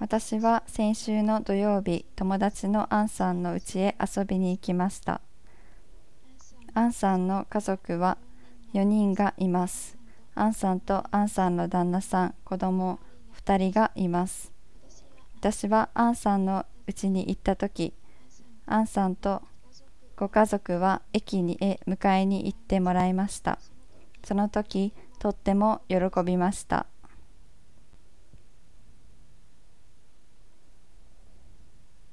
私は先週の土曜日、友達のアンさんの家へ遊びに行きました。アンさんの家族は4人がいます。アンさんとアンさんの旦那さん、子供2人がいます。私はアンさんの家に行った時、アンさんとご家族は駅に迎えに行ってもらいました。その時、とっても喜びました。